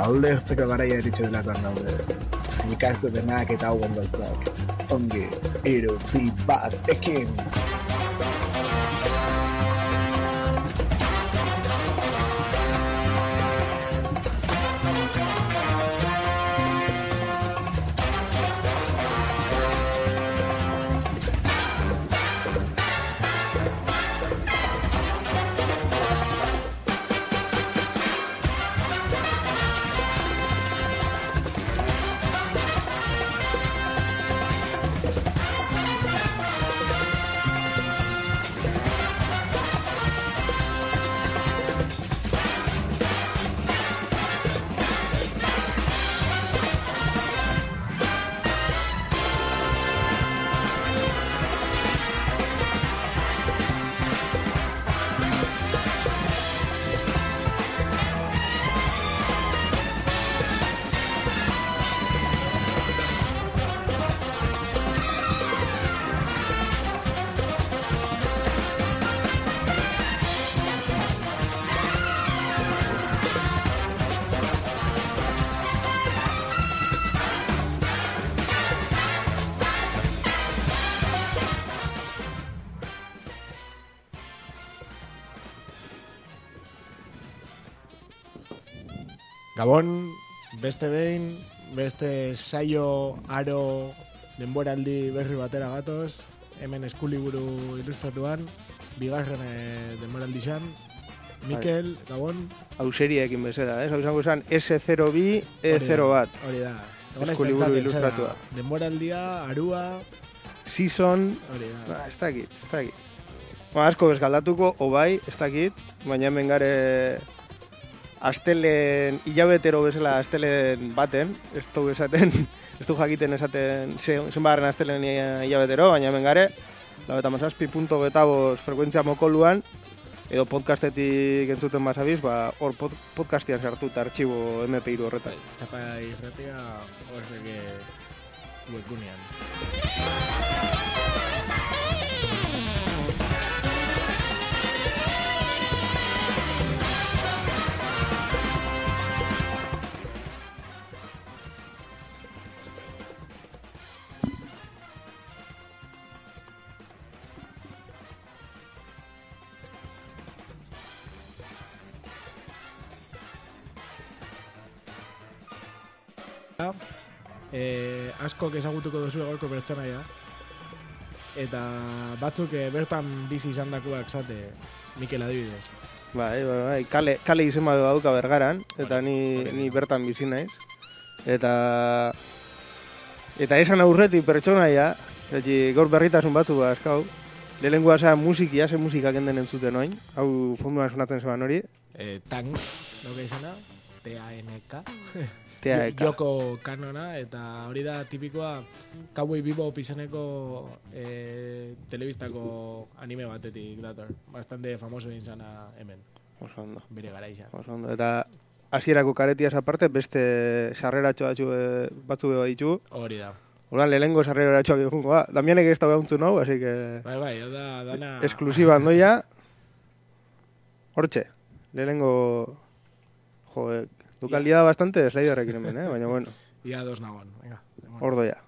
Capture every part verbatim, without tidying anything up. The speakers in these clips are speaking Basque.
ulertzeko garaia eritxe delakoan gaude. Ikastu denak eta hauen gauzak. Ongi, hiru, bi, bat, ekin! Gabon, beste behin, beste saio aro denboraldi berri batera gatoz, hemen eskuliburu ilustratuan, bigarren e, denboraldi xan, Mikel, Gabon. Hauseriaekin bezala, ez? Hau izango esan ese zero bi, E zero bat. Hori da. Eskuliburu ilustratua. Denboraldia, arua... Season... Hori da. Ba, ez dakit, ez dakit. Ba, asko bezgaldatuko, obai, ez dakit, baina hemen gare... Astelen, hilabetero bezala astelen baten, ez du esaten, ez du jakiten esaten zenbarren astelen hilabetero, baina hemen gare, laueta mazazpi punto betavos frekuentzia mokoluan, edo podcastetik entzuten bazabiz, ba, hor pod, podcastian sartu eta artxibo eme pe hiru horretan. Txapa irratia horreke webgunean. Eh, askok ezagutuko duzu gaurko pertsonaia eta batzuk eh, bertan bizi izandakoak zate Mikel adibidez. Bai, bai, bai, kale, kale izen bat dauka Bergaran, eta ni, ni bertan bizi naiz. Eta eta esan aurretik pertsonaia, etxi gaur berritasun batzu askau. Lehenengoa za musikia, ze musika kenden entzuten oin. Hau fonduan sonatzen zeban hori. Eh, Tank, doke izena, T A N K. Joko kanona, eta hori da tipikoa Cowboy Bebop izeneko e, telebistako anime batetik dator. Bastante famoso izana hemen. Oso ondo. Bere garaixa. Oso ondo. Eta hasierako karetiaz aparte beste sarreratxo e, batzu beba ditu. Hori da. Horan lehenengo sarreratxoak egungo, ba, Damianek ez da behuntzun hau, así que... Bai, bai, da, dana... Esklusiba andoia. Hortxe, lehenengo... Joder... Dukalidad bastante sliderrekin hemen, eh? Baina bueno. Ia dos nagon, venga. Ordo ya.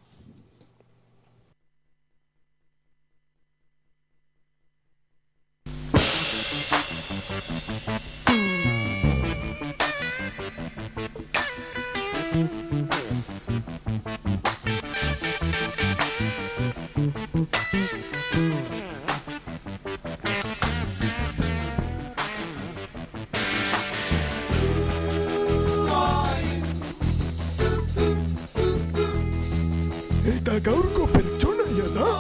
Eta gaurko pertsonaia da.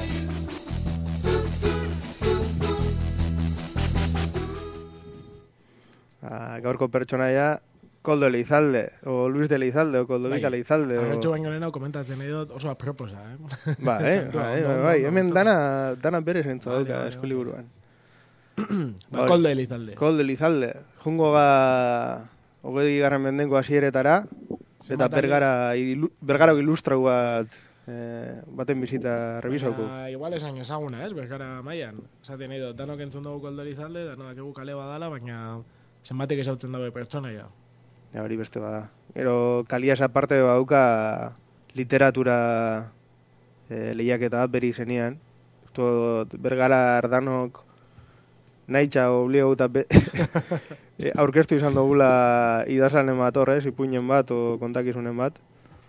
Ah, gaurko pertsonaia Koldo Elizalde, o Luis de Elizalde, o Koldo Bika Elizalde. Arretxo baino lehena komentatzen edo oso aproposa, eh? Ba, eh? Bai, bai, bai. Hemen dana, dana bere zentzu dauka eskuliburuan. Ba, Koldo Elizalde. Koldo Elizalde. Jungo ga hogei garren mendengo hasieretara, eta bergara, ilu, bergara ilustrau bat eh, baten bizita revisauko. Igual esan ezaguna, ez? Bergara maian. Esaten edo, danok entzun dugu Koldo Elizalde, danok egu kale badala, baina zenbatek esautzen dabe pertsonaia. Ja, hori beste bada. Gero, Kalias aparte badauka literatura e, lehiaketa beri zenean. Bergara Ardanok nahitxa obligo eta be... e, aurkeztu izan dugula idazlanen bat horrez, ipuinen bat o kontakizunen bat.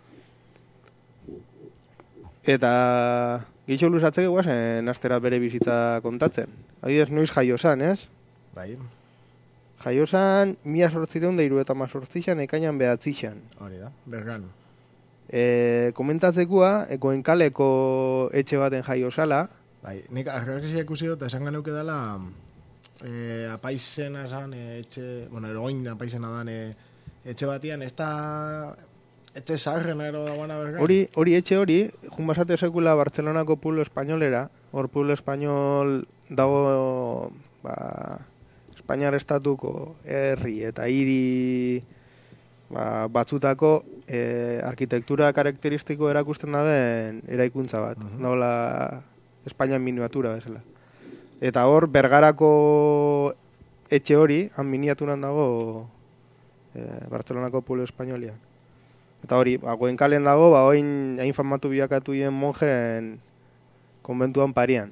Eta gitxo luzatzeke guazen astera bere bizitza kontatzen. Adibidez, noiz jaio zan, ez? Bai. Jaio zan, mila sortzireun da iru eta mazortzixan, ekainan behatzixan. Hori da, bergan. E, komentatzekoa, Goenkaleko etxe baten jaio zala. Bai, nik argazia ikusi dut, esan ganeuke dela, e, apaizena zan, e, etxe, bueno, eroin apaizena dan, e, etxe batian, ez da... Etxe zaharren ero dagoena bergan? Hori, hori etxe hori, jun basate sekula Bartzelonako pueblo espainolera, hor pueblo espainol dago, ba, Espainiar estatuko herri eta hiri ba, batzutako e, arkitektura karakteristiko erakusten daben eraikuntza bat, uh-huh. Dagoela Espainian miniatura bezala. Eta hor, Bergarako etxe hori, han miniaturan dago e, Bartzelonako pueblo espainolian. Eta hori, ba, Goenkalen dago, ba, oin hain famatu bilakatu hien monjen konbentuan parian.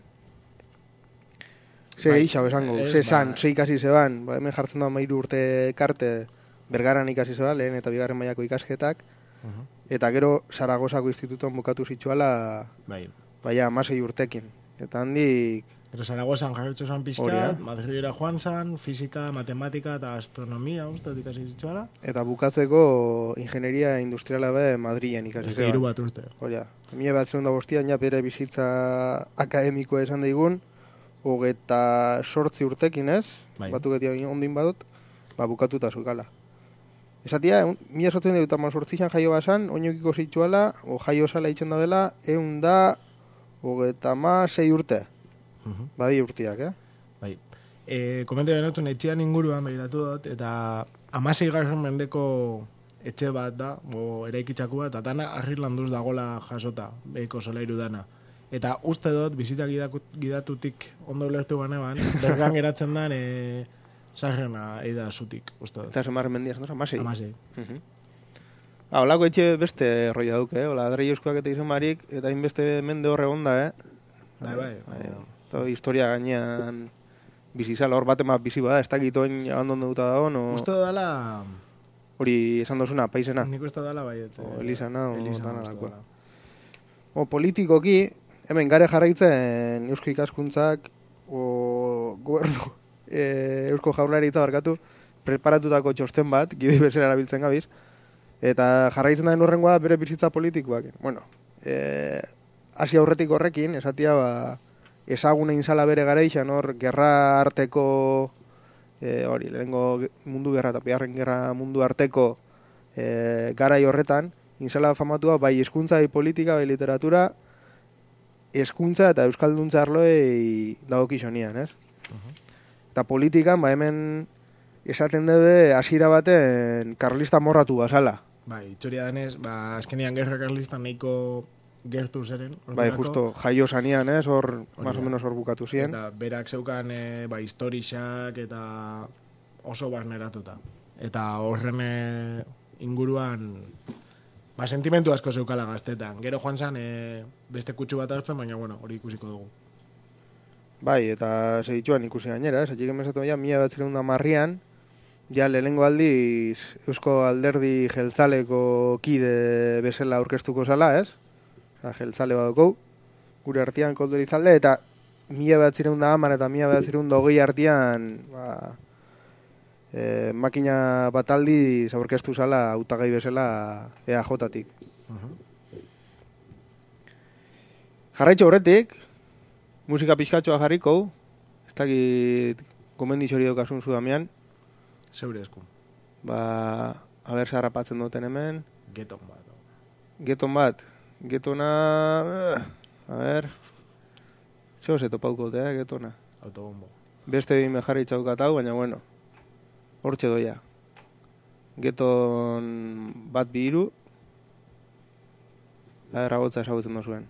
Ze bai, eixau esango, ze zan, ba... ze ikasi zeban, ba, hemen jartzen da mairu urte karte, Bergaran ikasi zeban, lehen eta bigarren mailako ikasketak, uh-huh. Eta gero Zaragozako institutuan bukatu zituala, bai, baina amasei urtekin. Eta handik... Pero Zaragozan jarretxo zan pixkat, Madridera joan zan, fizika, matematika eta astronomia, uste, ikasi zituala. Eta bukatzeko ingenieria industriala be Madrilen ikasi zeban. Ez hiru bat urte. Horia, mila bat zerunda bostian, ja bere bizitza akademikoa esan daigun, hogeta sortzi urtekin ez, bai. Batuketia ondin badut, ba bukatuta zukala. Esatia, mila sortzen dut ama sortzizan jaio basan, oinokiko zituala, o jaio zala itxen da dela, egun da, hogeta ma sei urte. Uh-huh. Badi urtiak, eh? Bai. E, komente benotun, etxean inguruan behiratu dut, eta amasei garren mendeko etxe bat da, o eraikitzaku bat, eta dana Arrirlanduz dagola jasota, behiko solairu dana. Eta uste dut, bizitak gidatutik ondo ulertu banean, bergan geratzen den, e, zahrena eida zutik, uste dut. Eta zemarren mendiaz, no? Amasei? Amasei. Uh-huh. Ha, holako etxe beste roia duke, eh? Ola, adrei euskoak eta izan barik, eta inbeste mende horre onda, eh? Bai, bai. bai. Eta historia gainean bizizala, hor batema bizi bada, ez dakit oin abandon duta dago, no... Uste dala... Hori esan dozuna, paisena. Nik uste dala, bai. Et, o Elisana, o Elisana danalakoa. O politikoki, hemen gare jarraitzen eusko ikaskuntzak, o gobernu, e, eusko jaurlaritza barkatu, preparatutako txosten bat, gide bezala erabiltzen gabiz, eta jarraitzen da horrengoa bere bizitza politikoak. Bueno, e, hasi aurretik horrekin, esatia, ba, ezagune inzala bere gareixan, hor, gerra arteko, e, hori, lehenengo mundu gerra eta bigarren gerra mundu arteko e, garai horretan, inzala famatua, bai hezkuntza, bai politika, bai literatura, hezkuntza eta euskalduntza arloei dagokizonian, ez? Uh-huh. Eta politikan, ba hemen esaten dube hasiera baten karlista morratu bazala. Bai, itxoria denez, ba, azkenean gerra karlista nahiko gertu zeren. Bai, justo, jaio zanean, ez, hor, más o menos hor bukatu ziren. Eta berak zeukan, e, ba, historixak eta oso barneratuta. Eta horren e, inguruan, ba, sentimentu asko zeukala gaztetan. Gero joan zan, e, beste kutsu bat hartzen, baina, bueno, hori ikusiko dugu. Bai, eta segituan ikusi gainera, ez, atxik emezatu ja, mila bat zireunda marrian, ja, lehenengo aldiz, Eusko Alderdi Jeltzaleko kide bezala aurkeztuko zala, ez? Jeltzale badoko, gure artean koldorizalde, eta mila bat zireunda hamar eta mila bat zireunda hogei artean, ba, e, makina bat aldiz aurkeztu zala hautagai bezala E A J-tik. Uh-huh. Jarraitxo horretik, musika pixkatxoa jarriko, ez dakit gomendizori daukasun zu Damian. Zeure esku. Ba, haber zarrapatzen duten hemen. Geton bat. Geton bat. Getona... A ver... Txo ze topauko, eh, getona. Autobombo. Beste bime jarri txaukatau, baina bueno. Hortxe doia. Geton bat bi hiru. La erragotza esagutzen dozuen.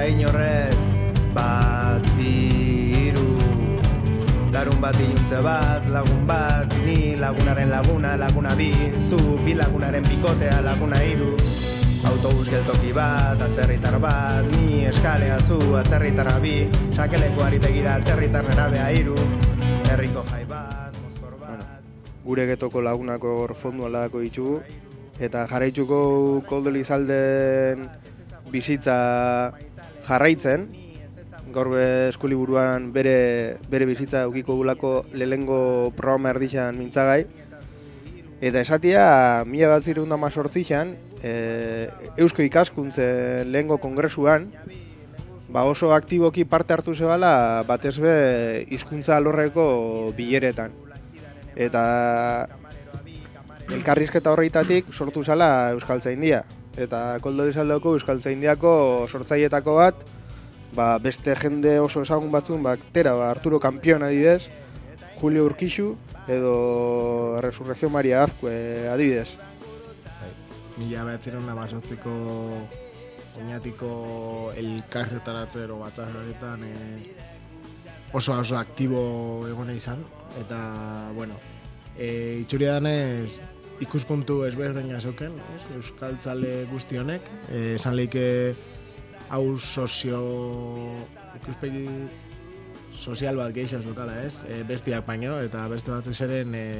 inorrez, bat, bi, iru. Larun bat iluntze bat, lagun bat, ni lagunaren laguna, laguna bi, zu, bi lagunaren bikotea, laguna iru. Autobus geltoki bat, atzerritar bat, ni eskalea zu, atzerritarra bi, sakelekoari begira atzerritar nerabea iru, herriko jai bat, mozkor bat. Bueno, gure getoko lagunako hor fondu aldako ditugu, eta jarraitzuko Koldo Elizalden bizitza jarraitzen, gaur eskuliburuan bere, bere bizitza eukiko gulako lehengo programa erdixan mintzagai, eta esatia mila bat zireunda mazortzixan, e, Eusko ikaskuntze lehengo kongresuan, ba oso aktiboki parte hartu zebala batez be hizkuntza alorreko bileretan. Eta elkarrizketa horreitatik sortu zala Euskaltzaindia. Eta Koldo Elizaldeko Euskaltzaindiako sortzailetako bat, ba, beste jende oso ezagun batzun, ba, tera, ba, Arturo Campion adibidez, Julio Urkixu, edo Resurrección Maria Azkue adibidez. Mila behatzeron da basotzeko oinatiko elkarretaratzero batzarretan e, oso oso aktibo egone izan, eta, bueno, e, itxuri danez ikuspuntu ezberdina zoken, ez? Euskaltzale guzti honek, e, esan leike hau sozio ikuspegi sozial bat geixan zukala, ez? E, bestiak baino, eta beste batzuk zeren e,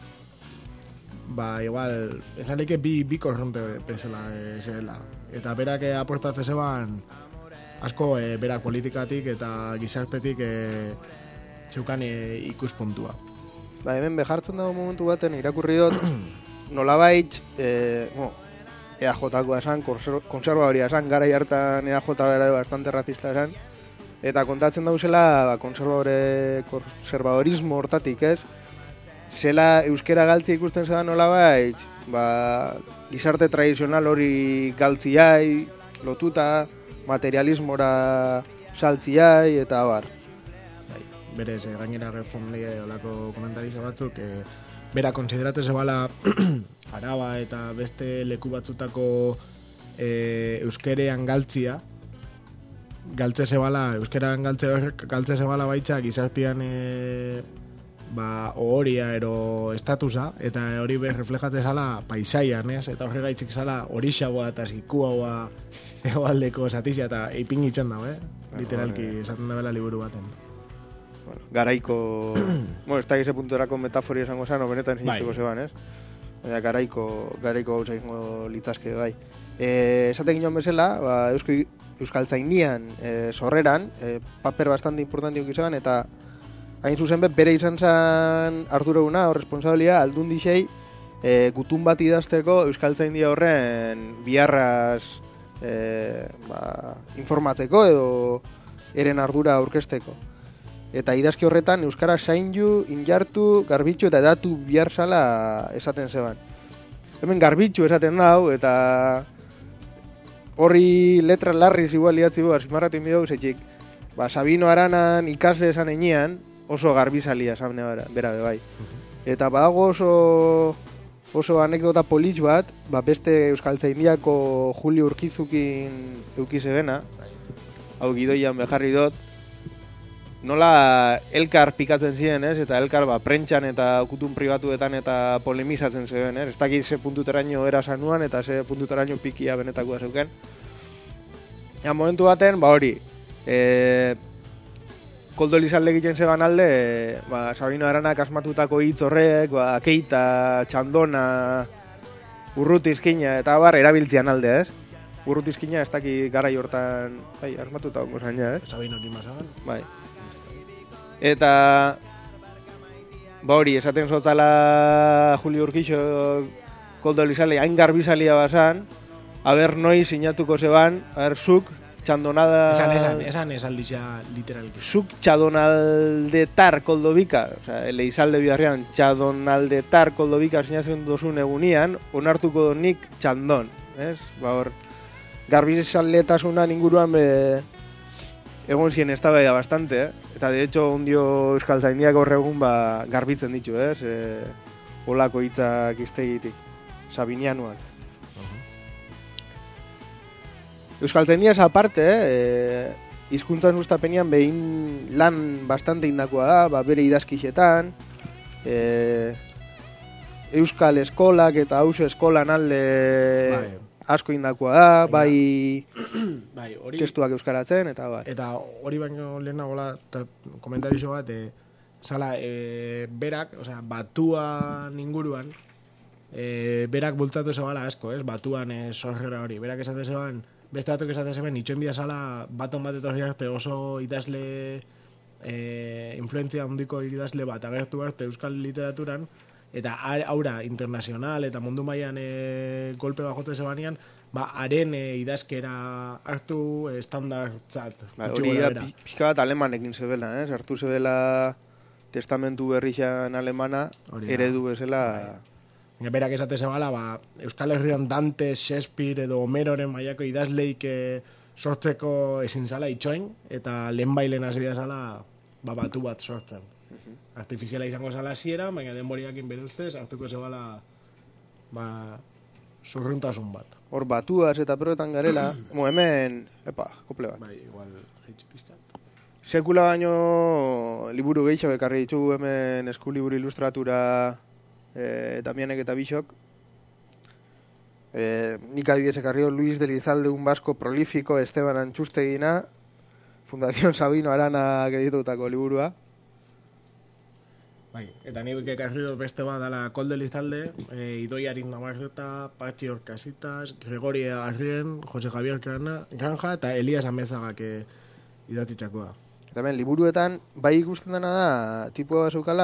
ba, igual, esan leike bi, bi korronte bezala e, zerela. Eta berak e, aportatze zeban asko e, berak politikatik eta gizartetik e, zeukan e, ikuspuntua. Ba, hemen behartzen dago momentu baten irakurri dut, nolabait, e, bueno, E A J-koa esan, konservadoria esan, garai hartan E A J era bastante racista esan, eta kontatzen dauzela, ba, konservadore, konservadorismo hortatik, ez? Zela euskera galtzi ikusten zeban nolabait, ba, gizarte tradizional hori galtziai, lotuta, materialismora saltziai, eta bar. Berez, eh, gainera gertzen die olako komentarizo batzuk, eh, bera konsiderate zebala Araba eta beste leku batzutako e, euskerean galtzia, galtze zebala, euskerean galtze, galtze zebala baitza gizartian e, ba, ohoria ero estatusa, eta hori be reflejate zala paisaian, ez? Eta horre gaitzik zala horixagoa eta zikuagoa egoaldeko zatizia, eta eipin itzen dago, eh? Literalki esaten da bela liburu baten. Bueno, garaiko, bueno, ez da gize puntuerako metafori esango zan, benetan zinitzeko zeban, ez? Baina garaiko, garaiko gauza izango litzazke bai. E, esaten ginoen bezala, ba, Eusko, Euskaltzaindian e, sorreran, e, paper bastante importante eukizeban, eta hain zuzen bet, bere izan zen Arturo Una, hor responsabilia, aldun dixei, e, gutun bat idazteko Euskaltzaindia horren biharraz e, ba, informatzeko edo eren ardura aurkezteko. Eta idazki horretan euskara zaindu, injartu, garbitzu eta edatu bihar zala esaten zeban. Hemen garbitzu esaten dau, eta horri letra larriz igual idatzi bu, azpimarratu inbidau zetxik. Ba, Sabino Aranan ikasle esan enean oso garbizalia esan bera bebai. Eta badago oso, oso anekdota politx bat, ba, beste Euskaltzaindiako Julio Urkizukin eukize bena, hau gidoian beharri dut, nola elkar pikatzen ziren, ez? Eta elkar ba, prentxan eta kutun pribatuetan eta polemizatzen zuen, ez? Ez dakit ze puntuteraino era sanuan eta ze puntuteraino pikia benetakoa zeuken. Ja, momentu baten, ba hori, e, Koldo Elizalde egiten zeban alde, e, ba, Sabino Aranak asmatutako hitz horrek, ba, Keita, Txandona, Urrutizkina eta bar erabiltzian alde, ez? Urrutizkina ez dakit garai hortan, bai, asmatuta ongo zaina, ez? Sabino Kimasagan. Bai. Eta ba hori, esaten zotzala Julio Urkixo Koldo Elizalde hain garbizalia basan, aber noi sinatuko zeban, aber zuk txandonada... Esan, esan, esan esaldizia literalki. Zuk txadonaldetar Koldobika, oza, Elizalde biharrean txadonaldetar Koldobika sinatzen dozun egunian, onartuko nik txandon, ez? Ba hor, garbizaletasuna inguruan be, egon zien eztabaida bastante, eh? Eta de hecho ondio Euskaltzaindiak horre egun ba, garbitzen ditu, ez? E, olako hitzak iztegitik, sabinianuak. Euskaltzaindiaz aparte, eh, hizkuntzan sustapenean behin lan bastante indakoa da, ba, bere idazkixetan, eh, Euskal eskolak eta hause eskolan alde bai. Asko indakoa da, bai, bai hori, testuak euskaratzen, eta bai. Eta hori baino lehenagola, komentarizio bat, e, zala, e, berak, osea, batuan inguruan, e, berak bultzatu zebala asko, ez? Batuan e, sorrera hori. Berak esate zeban, beste batuk esate zeben, itxoen bida zala, baton bat etorri arte oso idazle, e, influentzia handiko idazle bat agertu arte euskal literaturan, eta aura internazional eta mundu mailan e, golpe bajote zebanean, ba, haren e, idazkera hartu e, estandartzat. Ba, hori da pixka bat alemanekin zebela, eh? Sartu zebela testamentu berrixan alemana, eredu bezala... Bai. Berak esate zebala, ba, Euskal Herrian Dante, Shakespeare edo Homeroren mailako idazleik e, sortzeko ezin zala itxoin, eta lehen bailen azbida zala ba, batu bat sortzen. Artifiziala izango zala hasiera, baina denboriakin bere ustez hartuko zebala ba, zurruntasun bat. Hor batuaz eta proetan garela, mo hemen, epa, kople bat. Bai, igual, jeitsi pizkat. Sekula baino liburu gehiago ekarri ditu hemen eskuliburu ilustratura e, Damianek eta Bixok. E, nik adibidez ekarri Luis de Lizalde, un vasco prolífico, Esteban Antxustegina, Fundación Sabino Arana editutako liburua. Bai, eta nik ekarri dut beste bat dala Koldo Lizalde, e, Idoi Arindamarreta, Patxi Orkasitas, Gregori Arrien, Jose Javier Granja eta Elias Amezagak e, idatitxakoa. Eta ben, liburuetan, bai ikusten dena da, tipua bazukala,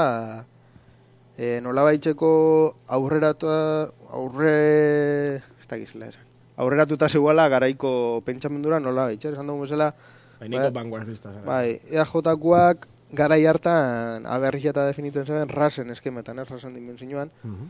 e, nola baitzeko aurreratu, aurre... ez da gizela esan. Aurreratuta zegoela garaiko pentsamendura nola baitzer, esan dugu bezala... Bai, niko vanguardista. Bai, E A J-koak garai hartan aberria eta definitzen zen rasen eskemetan, ez rasen dimensioan. Uh-huh.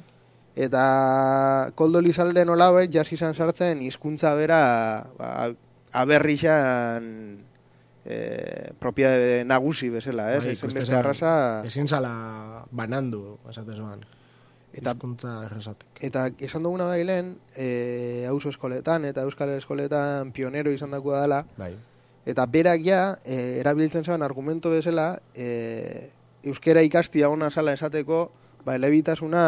Eta Koldo Lizalde nola bai, jasi izan sartzen hizkuntza bera ba, aberrixan e, propiedade nagusi bezala, ez? Bai, ezin beste arrasa... Ezin zala banandu, esate zoan. Hizkuntza errezatik. Eta esan duguna bai lehen, e, auzo eskoletan eta euskal eskoletan pionero izan dakoa dela, bai. Eta berak ja, e, erabiltzen zeban argumento bezala, e, euskera ikastia ona zala esateko, ba, elebitasuna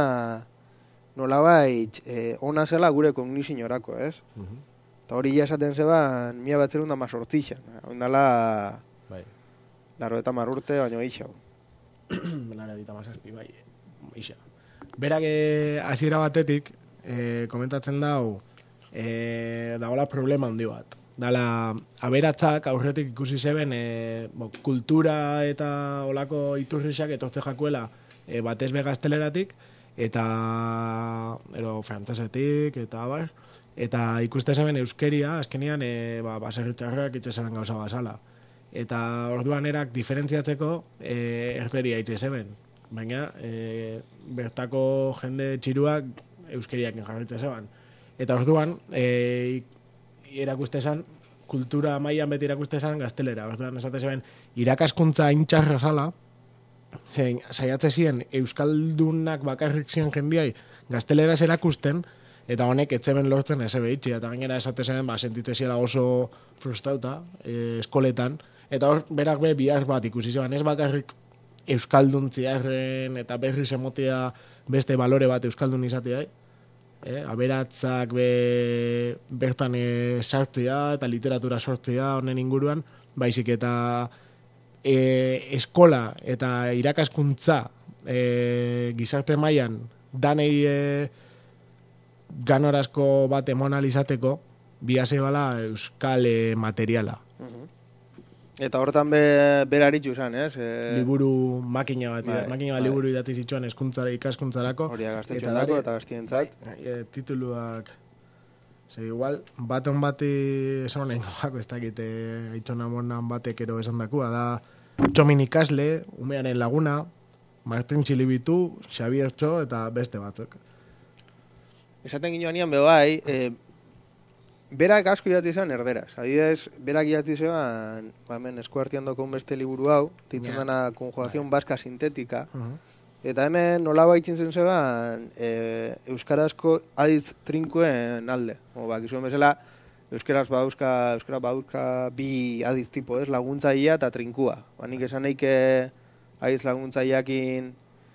nolabait e, ona zela gure kognizionorako, ez? Uh-huh. Eta hori ja esaten zeban, mila batzerun da mazortzixan. Ondala, bai. Laro eta marurte, baino eixau. Laro eta mazazpi, bai, eixau. Berak hasiera batetik, e, komentatzen dau, e, dagoela problema handi bat. Dala, aberatzak aurretik ikusi zeben e, bo, kultura eta olako iturrixak etortze jakuela e, batez be gazteleratik eta ero frantzesetik eta abar, eta ikuste zeben euskeria azkenian e, ba, baserritxarrak itxe zeben gauza basala. Eta orduan erak diferentziatzeko e, erderia itxe zeben. Baina e, bertako jende txiruak euskeriak jarritze zeben. Eta orduan, e, erakuste esan, kultura mailan beti erakuste esan gaztelera. Orduan, esate zeben, irakaskuntza intxarra zala, zein, saiatze ziren euskaldunak bakarrik ziren jendiai gazteleraz erakusten, eta honek etzeben lortzen ez behitxi. Eta gainera esate zeben, ba, sentitze ziela oso frustrauta e, eskoletan. Eta hor, berak be, bihar bat ikusi zeben, ez bakarrik euskalduntziarren eta berriz emotea beste balore bat euskaldun izatea, Eh, aberatzak be, bertan e, sartzea eta literatura sortzea honen inguruan, baizik eta e, eskola eta irakaskuntza e, gizarte mailan danei e, ganorazko bat emonalizateko biase bala euskal e, materiala. Uh-huh. Eta hortan be, beraritxu zen, ez? E... Liburu makina bat, bai, makina bat bai. Liburu idatzi zituen eskuntzara, ikaskuntzarako. Hori agaztetxoen dako eta gaztientzat. Bai, e, tituluak, ze igual, baton bati esan honen gogako, ez dakit, aitzona monan batek ero esan dakua, da Txomin ikasle, Umearen laguna, Martin Txilibitu, Xabier Txo eta beste batzuk. Esaten ginoan nian bebai, e, berak asko idatzi zen erderaz. Adibidez, berak idatzi zen, ba, hemen eskuartian dokon beste liburu hau, ditzen yeah. dena Conjugación right. Vasca Sintética. Uh-huh. Eta hemen nola baitzen zen zeban, e, euskarazko aditz trinkoen alde. O, ba, kizuen bezala, Euskeraz badauzka, euskera badauzka bi adiz tipo, ez? Laguntzailea eta trinkua. Ba, nik esan neike adiz laguntzaileakin...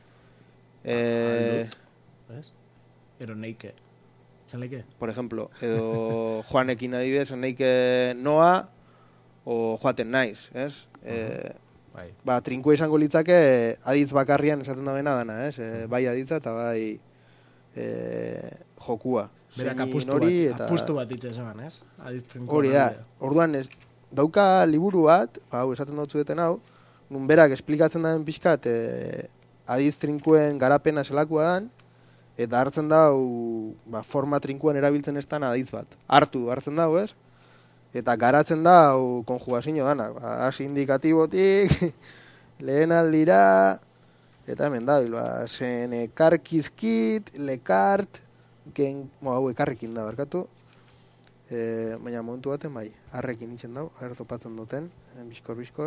Eh, ¿ves? Ero neike. ¿Esan neike? Por ejemplo, edo Juanekin adibidez, esan neike Noa o joaten naiz, ez? Uh-huh. Eh, bai. Ba, trinkua izango litzake adiz bakarrian esaten da bena dana, ez? Eh, bai aditza eta bai eh, jokua. Berak apustu bat, eta... apustu bat itxe esan, ez? Hori da, orduan ez, dauka liburu bat, hau esaten dut zueten hau, nun berak esplikatzen den pixkat, e, adiz trinkuen garapena zelakoa dan, eta hartzen dau, ba, forma trinkuen erabiltzen ez dan adiz bat. Hartu, hartzen dau, ez? Eta garatzen dau konjugazio dana, ba, hasi indikatibotik, lehen aldira, eta hemen da, ba, zen ekarkizkit, lekart, gen, mo, hau ekarrekin da, barkatu. E, baina momentu baten, bai, harrekin itxen dau, aher topatzen duten, biskor, biskor.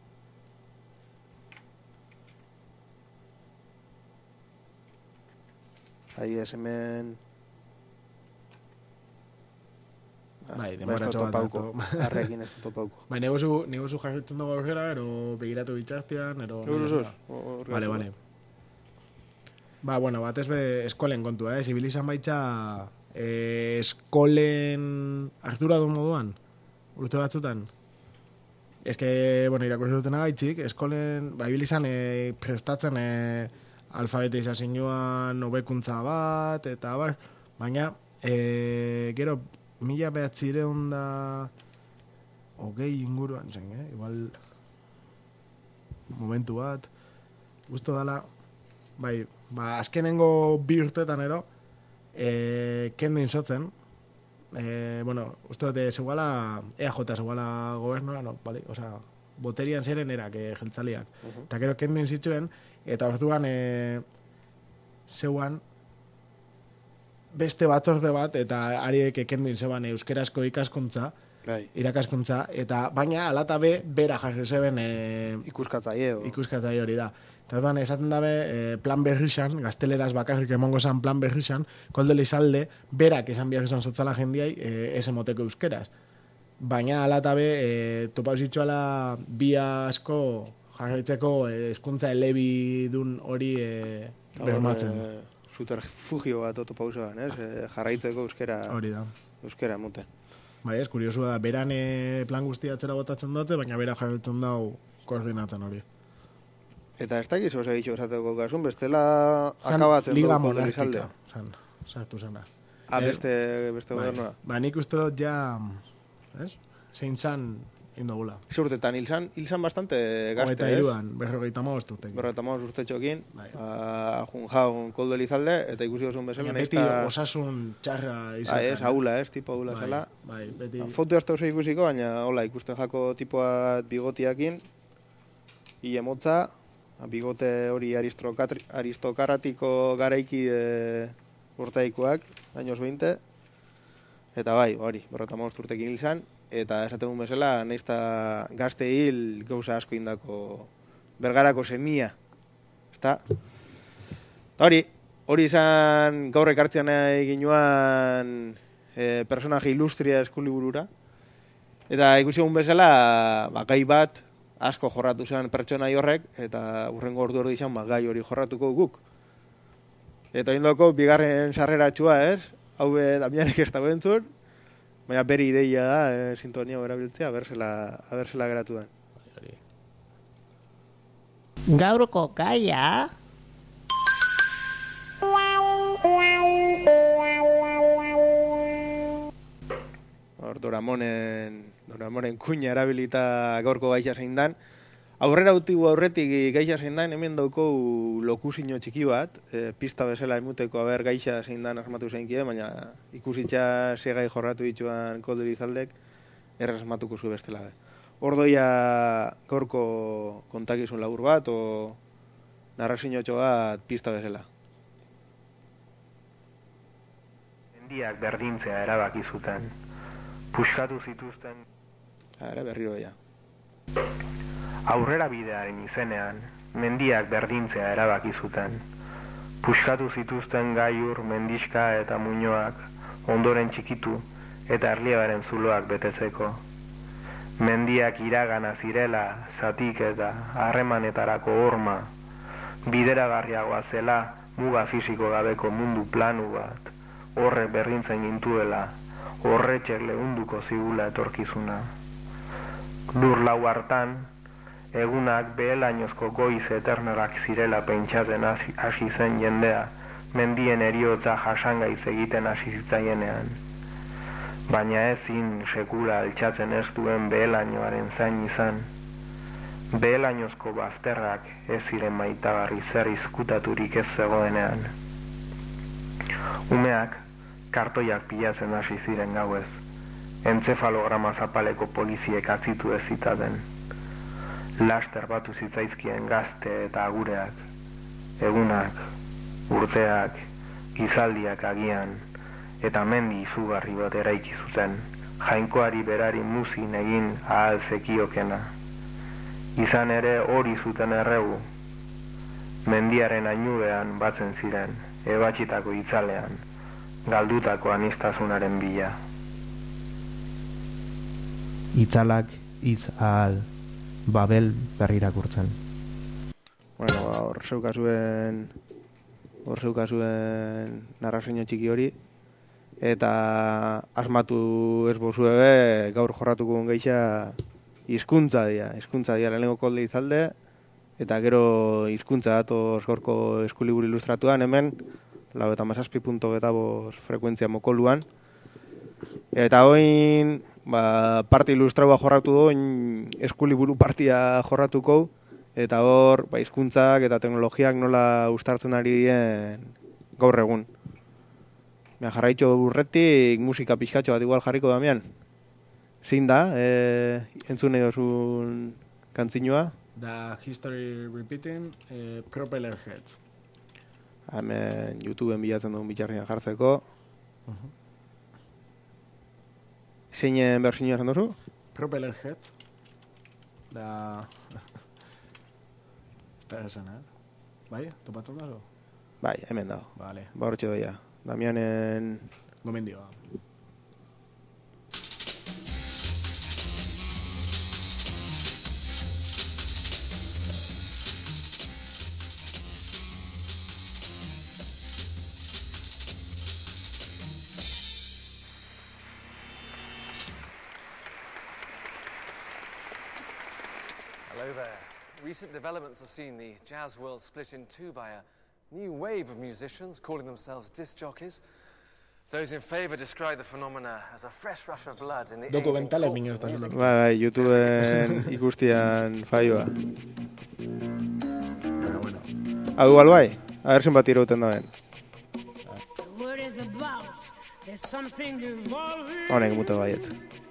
Hai, ez hemen... Bai, demoratxo bat. Harrekin ez dut topauko. Bai, negozu jarritzen dugu aurrera, ero begiratu bitxaztean, ero... Negozu, Vale, vale. Ba, bueno, batez be eskolen kontua, eh? Zibil izan baitza eh, eskolen hartura du moduan, urte batzutan. Ez que, bueno, irakurri dutena gaitzik, eskolen, ba, ibil izan eh, prestatzen eh, alfabetizazioan hobekuntza bat, eta bar, baina, eh, gero, mila behatzireun da hogei inguruan zen, eh? Igual, momentu bat, guztu dala, bai, ba, azkenengo bi urteetan ero, e, kendu inzotzen, e, bueno, uste dute, zegoala, E A J, zegoala gobernura, no, bale, osea, boterian ziren erak, e, jeltzaliak. Uh-huh. Eta gero kendu inzitzuen, eta orduan, e, zeuan, beste batzorde bat, eta ariek kendu inzeban euskerazko ikaskuntza, bai. Irakaskuntza, eta baina alata be, bera jarri zeben, e, ikuskatzaile, ikuskatzaile hori da. Eta orduan, esaten dabe, eh, plan berrixan, gazteleraz bakarrik emongo zen plan berrixan, Koldo Lizalde, berak esan behar izan sotzala jendiai, eh, ez emoteko euskeraz. Baina alatabe, eh, topauzitxoala bi asko jarraitzeko hezkuntza eh, elebidun hori eh, bermatzen. Eh, Zuter fugio bat topauzoan, ez? Eh, jarraitzeko euskera, hori da. Euskera muten. Bai, ez, kuriosua da, beran eh, plan guztia atzera botatzen dute, baina bera jarraitzen dau koordinatzen hori. Eta ez dakiz oso egitxo esateko kasun, bestela akabatzen dugu Koldo Lizalde. San, sartu zena. Ah, beste, beste bai, gobernua. Ba, nik uste dut ja, ez? Zein zan indogula. Ze urtetan, hil zan, hil zan bastante gazte, ez? Eta iruan, berrogeita maoz urtekin. Berrogeita maoz urtetxokin, bai. Ajun jaun Koldo Lizalde, eta ikusi osun bezala. Ja, beti ta... osasun txarra izan. Ah, ez, haula, ez, tipo haula bai, zela. Bai, beti... Foto hasta oso ikusiko, baina, hola, ikusten jako tipoa bigotiakin, hile motza, bigote hori aristokaratiko garaiki e, urtaikoak, años veinte, eta bai, hori, berrota maoz urtekin hil zan, eta esaten duen bezala, naizta gazte hil gauza asko indako bergarako semia, ezta? Hori, hori izan gaur ekartzean egin joan e, personaje ilustria eskuliburura, eta ikusi egun bezala, ba, gai bat, asko jorratu zen pertsonai horrek, eta urrengo ordu hori izan, ba, gai hori jorratuko guk. Eta indoko, bigarren sarreratxua, ez? Hau be, Damianek ez da bentzun, baina beri ideia da, eh, sintonia berabiltzea, abersela, abersela geratu den. Gaurko gaia... Hor, Doramonen, Doramonen kuña erabilita gaurko gaixa zein dan. Aurrera utigu aurretik gaixa zein dan, hemen dauko lokusino txiki bat, e, pista bezala emuteko aber gaixa zein dan asmatu zeinkie, baina ikusitza segai jorratu dituan Koldo Lizaldek, erraz asmatuko zu bestela. Ordoia gaurko kontakizun labur bat, o narrazio bat pista bezala. Mendiak berdintzea erabaki zuten. Puskatu zituzten... Ara, berriro ja. Aurrera bidearen izenean, mendiak berdintzea erabaki zuten. Puskatu zituzten gaiur, mendiska eta muñoak ondoren txikitu, eta erliebaren zuloak betetzeko. Mendiak iragana zirela, zatik eta harremanetarako horma, bideragarriagoa zela, muga fisiko gabeko mundu planu bat, horrek berrintzen gintuela, horretxek lehunduko zigula etorkizuna. Lur lau hartan, egunak behelainozko goiz eternarak zirela pentsatzen hasi zen jendea, mendien eriotza jasangaiz egiten hasi zitzaienean. Baina ezin sekula altxatzen ez duen behelainoaren zain izan. Behelainozko bazterrak ez ziren maitagarri zer izkutaturik ez zegoenean. Umeak kartoiak pilatzen hasi ziren gauez, entzefalograma zapaleko poliziek atzitu ez zitaten. Laster batu zitzaizkien gazte eta agureak, egunak, urteak, gizaldiak agian, eta mendi izugarri bat eraiki zuten, jainkoari berari muzin egin ahal zekiokena. Izan ere hori zuten erregu, mendiaren ainudean batzen ziren, ebatxitako itzalean, galdutako aniztasunaren bila. Itzalak hitz ahal, Babel berrirakurtzen. Bueno, ba, hor zeukazuen, hor zeukazuen narrazio txiki hori, eta asmatu ez bozue gaur jorratuko geixa hizkuntza dia, hizkuntza dia lehenengo kolde izalde, eta gero hizkuntza datoz gorko eskuliburu ilustratuan hemen, lau eta mazazpi punto eta boz frekuentzia mokoluan, eta oin ba, parte ilustraua jorratu doin eskuliburu partia jorratuko, eta hor ba, hizkuntzak eta teknologiak nola ustartzen ari dien gaur egun. Me jarraitxo burretik musika pixkatxo bat igual jarriko Damian. Zein da, e, entzune dozun kantzinua? Da History Repeating, eh, Propeller Heads. Hemen YouTubeen bilatzen duen bitxarrian jartzeko. Uh-huh. Zeinen bersinua esan duzu? Propeller Heads. Da... Eta esan, eh? Bai, topatzen dago? Bai, hemen dago. Vale. Ba hortxe doia. Damianen... Gomendioa. Hello there. Recent developments have seen the jazz world split in two by a new wave of musicians calling themselves disc jockeys. Those in favor describe the phenomena as a fresh rush of blood in the dokumentale minez da music. Bai, YouTubeen ikustian faioa. Bueno, bueno. Hau igual bai, a ver zenbat irauten dauen. Honek mutu baietz.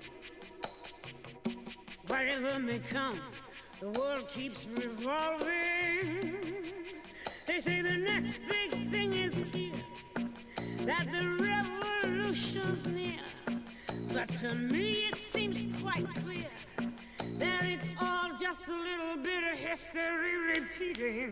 Whatever may come, the world keeps revolving. They say the next big thing is here, that the revolution's near. But to me it seems quite clear that it's all just a little bit of history repeating.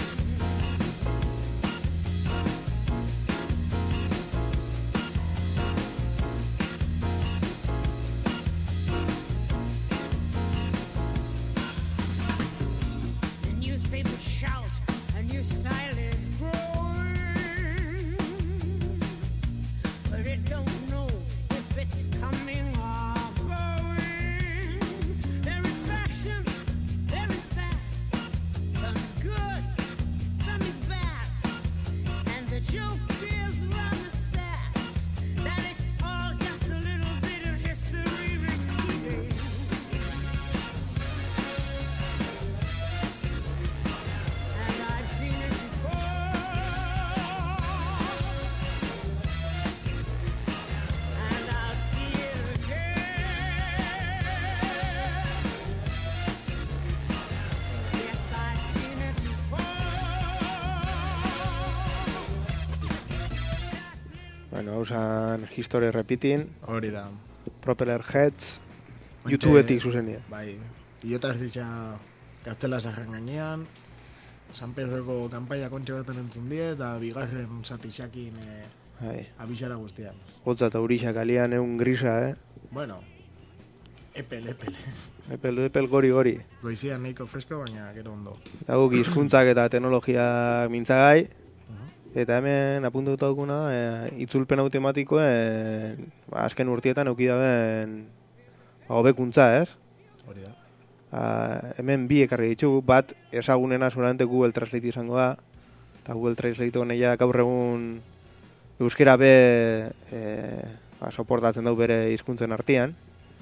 Bueno, hausan History Repeating. Hori da. Propeller Heads. YouTubeetik zuzenia. Bai. Iota esritxa kartela zaharren gainean. San Pedroko kanpaia kontxe baten entzun die, eta bigarren satixakin e, Abixara guztian. Hotza eta urixak alian egun grisa, eh? Bueno, epel, epel. Epel, epel gori, gori. Goizian nahiko fresko, baina gero ondo. Eta guk hizkuntzak eta teknologia mintzagai, eta hemen apuntu dut duguna, e, itzulpen automatikoen, ba, azken urtietan eukidaben ba, hobekuntza, ez? Hori da. A, hemen bi ekarri ditugu, bat ezagunena seguramente Google Translate izango da, eta Google Translate honeia gaur egun euskera be e, ba, soportatzen dau bere hizkuntzen artean.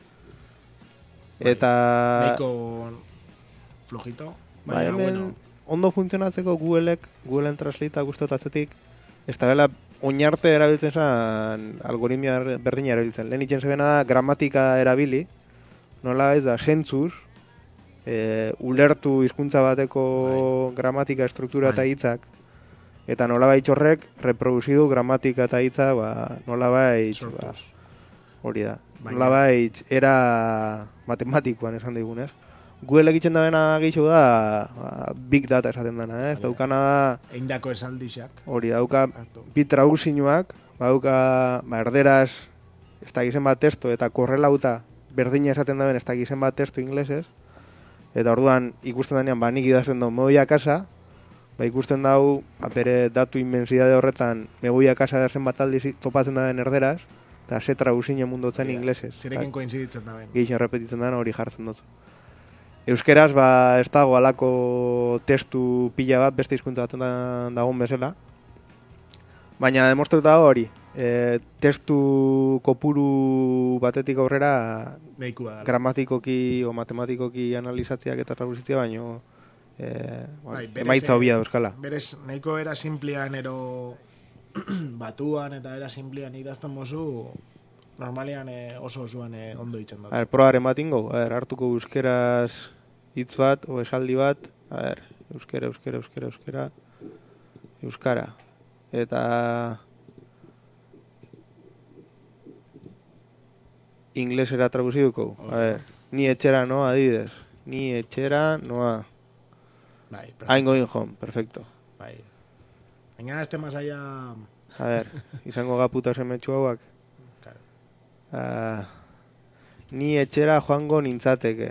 Eta... Neiko flojito. Ba, hemen bueno. Ondo funtzionatzeko Googleek, Googleen Translate guztotatzetik, ez da bela oinarte erabiltzen zen, algoritmia berdina erabiltzen. Lehen itxen zebena da, gramatika erabili, nola ez da, sentzuz, e, ulertu hizkuntza bateko bai. Gramatika, struktura bai. Eta hitzak, eta nola baitz horrek, reproduzidu gramatika eta hitza, ba, nola baitz, ba, hori da. Bai. Nola baitz, era matematikoan esan digunez. Google egitzen da bena gehiago da, ba, big data esaten dena, eh? Ez daukana da... Eindako esaldixak. Hori, dauka bi traduzinuak, dauka ba, erderaz, ez da gizen bat testo, eta korrelauta berdina esaten da ben, ez da gizen bat testo inglesez, eta orduan ikusten denean, ba, nik idazten dau, me voy a casa, ba, ikusten dau, ba, bere datu inmensidade horretan, me voy a casa derzen bat aldiz topatzen da ben erderaz, eta ze traduzinia mundotzen inglesez. Zirekin koinziditzen da ben. Gehixen repetitzen da, hori jartzen dut. Euskeraz, ba, ez dago alako testu pila bat, beste hizkuntza bat dagoen bezala. Baina demostratuta hori, e, testu kopuru batetik aurrera gramatikoki o matematikoki analizatziak eta traduzitzia, baino e, bueno, bai, emaitza hobia euskala. Berez, nahiko era simplian ero batuan eta era simplian idazten mozu, normalean e, oso osoan e, ondo itzen dut. A ver, probaren bat ingo, a ver, hartuko euskeraz hitz bat, o esaldi bat, a ver, euskera, euskera, euskera, euskera, euskara. Eta... inglesera traduziduko. A ver, ni etxera noa, adibidez. Ni etxera noa. Bai, perfecto. I'm going home, perfecto. Bai. Venga, este más allá... A ver, izango gaputa semetxu hauak. Claro. Uh, ni etxera joango nintzateke.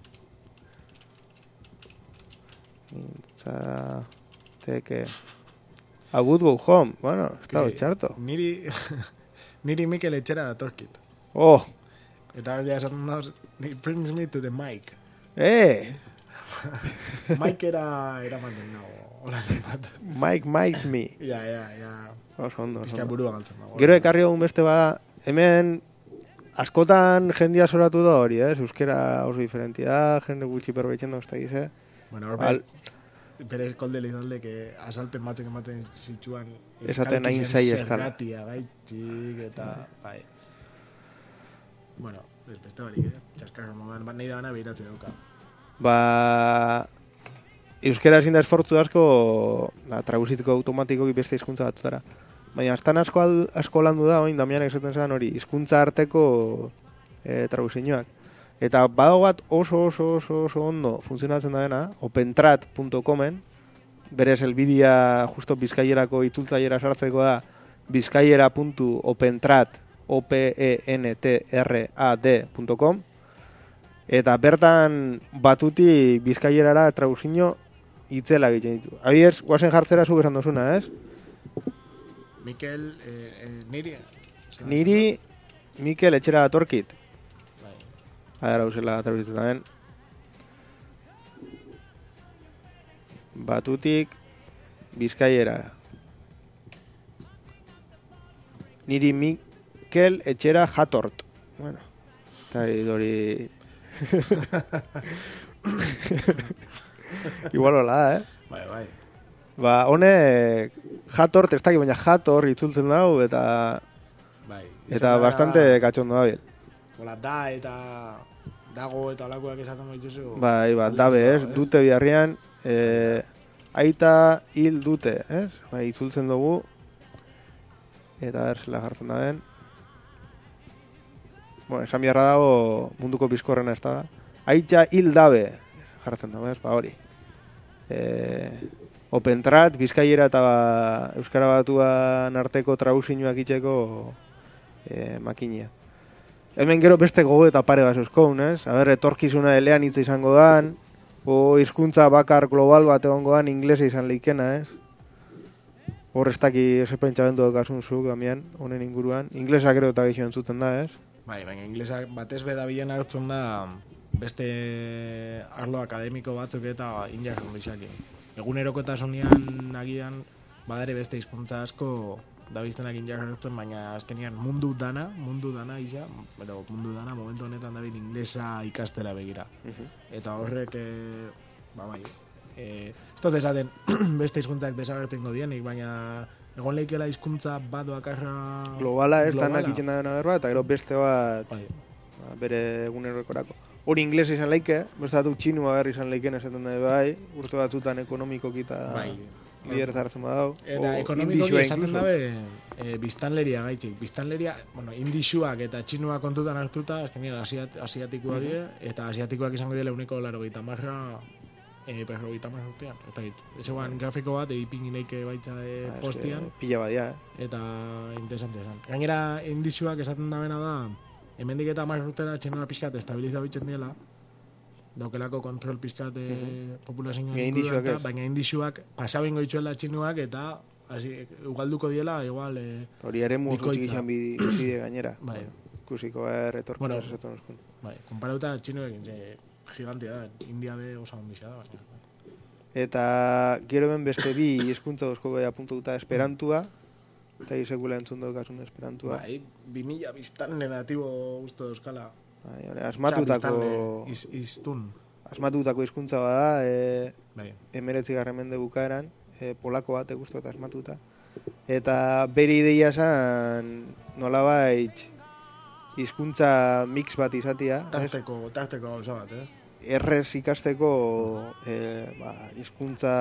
Nintzateke. I would go home. Bueno, está sí, txarto. Niri... niri Mikel etxera datorkit. Oh! Eta hori esaten dauz, it brings me to the mic. Eh! Mike era... era manten nago. Hola, bat. Mike, Mike me. Ja, ja, ja. Oso ondo, oso ondo. Burua galtzen dago. Gero ekarri egun beste bada, hemen askotan jendia soratu da hori, eh? Euskera oso diferentia da, jende gutxi perbaitzen da, usta gize. Bueno, hor Pérez Kolde lehizalde, que asalpen batek ematen zitsuan esaten hain zai ez tala. Zergatia, gaitxik, eta... bai. Bueno, beste barik, eh? Txaskar modan, nahi da bana behiratzen duka. Ba... Euskera ezin da esfortzu asko ba, traguzitiko automatikoki beste hizkuntza batutara. Baina, astan asko, asko landu da, oin, Damianek esaten zen hori, hizkuntza arteko e, traguzinuak. Eta badago bat oso oso oso oso ondo funtzionatzen da dena, opentrat punto comen, berez elbidia justo bizkaierako itzultzaiera sartzeko da bizkaiera punto opentrat punto com, eta bertan batuti bizkaierara traduzinio itzela egiten ditu. Abiez, guazen jartzera zu besan dozuna, ez? Mikel, eh, eh, niri? Niri, Mikel etxera datorkit. Adara usela traduzitzen da ben. Batutik bizkaiera. Niri Mikel etxera jatort. Bueno, eta hori... Igual hola, eh? Bai, bai. Ba, honek jatort, ez dakit, baina jator itzultzen dago, eta... Bai. Eta bastante katxondo da bil. Hola, da, eta... dago eta olakoak esaten baituzu. Bai, bat, dabe, ez? Dute biharrian, eh, aita hil dute, ez? Bai, itzultzen dugu. Eta ber, zela jartzen da den. Bueno, esan biharra dago munduko bizkorrena ez da. Aita hil dabe, jartzen dago, ez? Ba, hori. Eh, OpenTrad, Bizkaiera eta Euskara Batuan arteko traduzinuak itxeko e, makinia. Hemen gero beste gogo eta pare bat euskon, ez? Aber, etorkizuna elean hitza izango dan, o hizkuntza bakar global bat egongo dan, inglesa izan leikena, ez? Hor ez daki ese pentsamendu daukasun zuk, Damian, honen inguruan. Inglesa gero eta gehien entzuten da, ez? Bai, baina inglesa batez bedabilen hartzen da beste arlo akademiko batzuk eta injartzen bizaki. Egunerokotasunean agian badare beste hizkuntza asko dabiztenak injartzen, baina azkenian mundu dana, mundu dana isa, pero mundu dana momentu honetan dabil inglesa ikastera begira. Eta horrek, e, ba bai, e, ez dut esaten beste hizkuntzak desagertengo dienik, baina egon leikela hizkuntza bat doakarra... Globala ez, danak itxen da dena berba, eta gero beste bat bai. Ba, bere egunerokorako. Hori inglesa izan leike, beste batu txinua berri izan leiken esaten da bai, urte batzutan ekonomikoki eta bai. Liderza hartzen badau. Eta ekonomikoki esaten dabe e, biztanleria gaitxik. Biztanleria, bueno, indixuak eta txinuak kontutan hartuta, azkenean asiat, asiatikoak die, eta asiatikoak izango dira uniko laro gita marra, e, perro gita marra urtean. Eta gitu, ezeguan grafiko bat, eipin ineike baitza e, postian. Pila badia, eh? Eta interesante esan. Gainera, indixuak esaten dabena da, hemendik eta marra urtera txinua pixkat estabiliza bitzen diela, daukelako kontrol pizkat e, uh-huh. populazioa inguruen, baina indixuak pasabingo itxuela txinuak eta hasi, ugalduko diela igual e, hori ere musu txik izan bide gainera. Bai. Kusiko erretorko bueno, esaten oskun. Bai, konparauta txinuekin, ze gigantia da, India be osa ondizia da. Basti. Eta gero ben beste bi hizkuntza osko gai apuntuta esperantua, eta izekula entzun daukasun esperantua. Bai, bi mila biztanle natibo uste euskala. Bai, asmatutako iz, iztun. Asmatutako hizkuntza bada, e, bai. emeretzi garren mende bukaeran, e, polako bat eguztu eta asmatuta. Eta bere ideia zan nolabait hizkuntza mix bat izatia. Tarteko, tarteko gauza bat, eh? Errez ikasteko e, ba, hizkuntza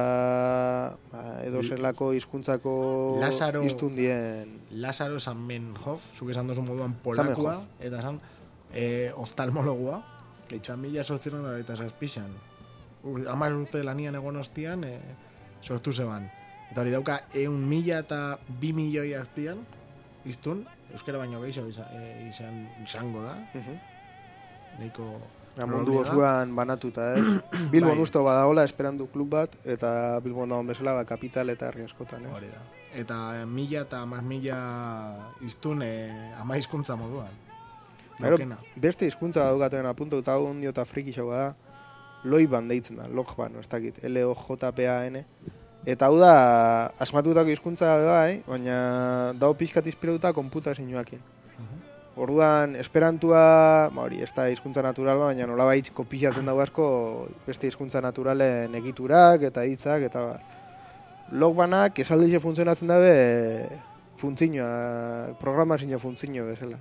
ba, edo zelako hizkuntzako hiztundien. Lázaro Zamenhof, zuk esan dozu moduan polakoa, eta esan E, oftalmologua, eta mila sortziron da eta zazpixan. Amar urte lanian egon ostian, e, sortu zeban. Eta hori dauka, eun mila eta bi milioi artian, iztun, euskera baino gehiago izan, e, izan, izango da. Uh-huh. Neiko... Ja, mundu osoan banatuta, eh? Bilbon bai. Usto badagola esperandu klub bat, eta Bilbon dagoen bezala ba, kapital eta herri askotan, eh? Hori da. Eta mila eta amar mila iztun e, ama hizkuntza moduan. Pero, beste hizkuntza daukaten apuntu eta hau ondio eta friki xau da, loiban deitzen da, lojban, ez dakit, L O J P A N. Eta hau da, asmatutako hizkuntza bai, baina dago pixkat inspiratuta konputazioakin. Uh-huh. Orduan, esperantua, ba hori, ez da hizkuntza natural, baina nolabait kopiatzen dago asko beste hizkuntza naturalen egiturak eta hitzak eta bar. Logbanak esaldixe funtzionatzen dabe funtzioa, programazio funtzio bezala.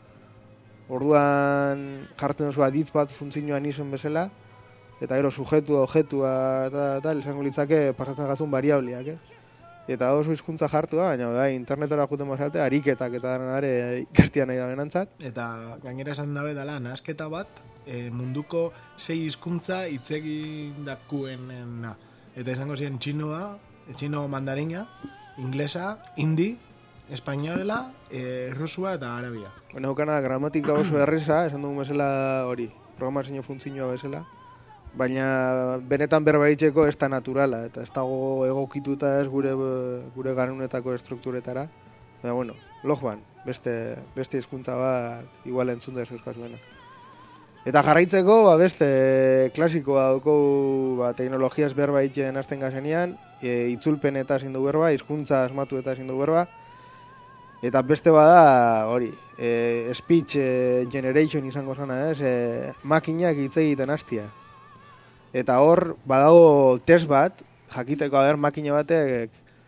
Orduan jartzen duzu aditz bat funtzioan izan bezala, eta gero sujetua, objetua eta tal, esango litzake pasatzen gazun variabliak, eh? Eta oso hizkuntza jartua, baina da, internetara juten bazate, ariketak eta nare ikastian nahi da benantzat. Eta gainera esan dabe dela, nahasketa bat, e, munduko sei hizkuntza itzegin dakuenena. Eta esango ziren txinoa, txino mandarina, inglesa, hindi, espainola, e, rusua eta arabia. Bueno, haukana gramatika oso erreza, esan dugu bezala hori, programazio funtzioa bezala, baina benetan berbaitzeko ez da naturala, eta ez dago egokituta ez gure, gure garunetako estrukturetara. Baina, bueno, lojban, beste, beste hizkuntza bat igual entzun da ez euskazuena. Eta jarraitzeko, ba, beste klasikoa dauko ba, teknologiaz berbaitzen hasten gazenean, e, itzulpen eta ezin du berba, hizkuntza asmatu eta ezin du berba, eta beste bada, hori, e, speech e, generation izango zana, ez, e, makinak hitz egiten hastia. Eta hor, badago test bat, jakiteko haber makina batek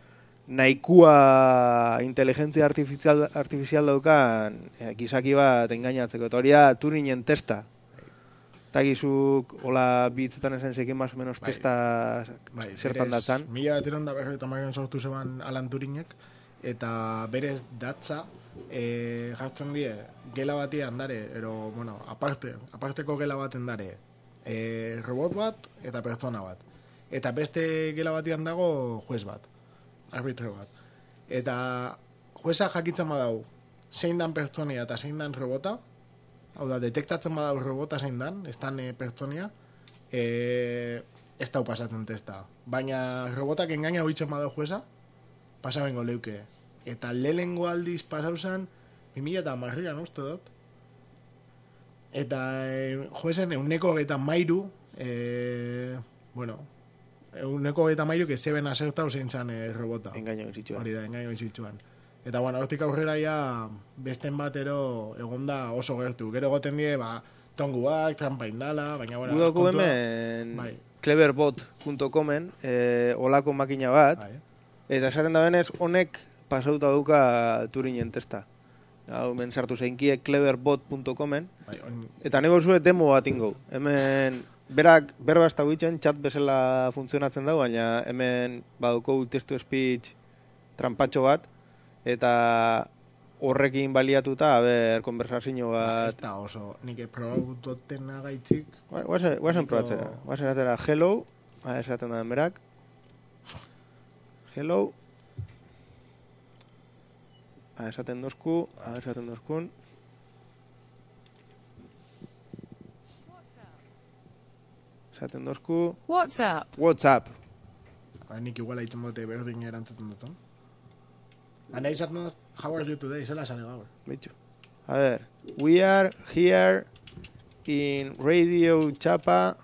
nahikua inteligentzia artifizial, artifizial daukan e, gizaki bat engainatzeko. Eta hori da Turingen testa. Eta gizuk, hola, bitzetan esan zekin más o menos bai. Testa bai, zertan datzan. Mila batzeron da berro eta margen sortu zeban Alan Turingek, eta berez datza e, jartzen die gela batian dare, ero, bueno, aparte, aparteko gela baten dare, e, robot bat eta pertsona bat. eta beste gela batian dago juez bat, arbitro bat. Eta jueza jakitzen badau, zein dan pertsonia eta zein dan robota, hau da, detektatzen badau robota zein dan, ez dan e, pertsonia, e, ez dau pasatzen testa. Baina robotak engaina hoitzen badau jueza, pasa bengo leuke. Eta lehengo aldiz pasauzan, bi mila eta hamarrean uste dut. Eta e, juezen euneko eta mairu, e, bueno, euneko eta mairu, que zeben asertau zein zan e, robota. Engaino bizitzuan. Hori da, engaino bizitzuan. Eta, bueno, hortik aurrera ja, besten batero egonda oso gertu. Gero goten die, ba, tonguak, trampa indala, baina, bueno, Gudoko hemen bai. cleverbot punto comen eh, olako makina bat, bai. Eta esaten da benez, honek pasauta duka Turinen testa. Hau, men sartu zeinkie cleverbot punto comen, bai, on... eta nego zure demo bat ingo. Hemen, berak, berba ez da huitzen, chat bezala funtzionatzen dago, baina hemen baduko text-to-speech trampatxo bat, eta horrekin baliatuta, a ber, konversazio bat... Ez da oso, nik probautoten agaitzik... Guazen probatzera, guazen atera hello, esaten da berak. Hello. Esaten dozku, esaten dozkun. Esaten dozku... What's up? What's up? Nik igual haitzen bote berdin erantzuten dutzen. And I said, how are you today? Se la sale gaur. Bicho. A ver, we are here in Radio Chapa,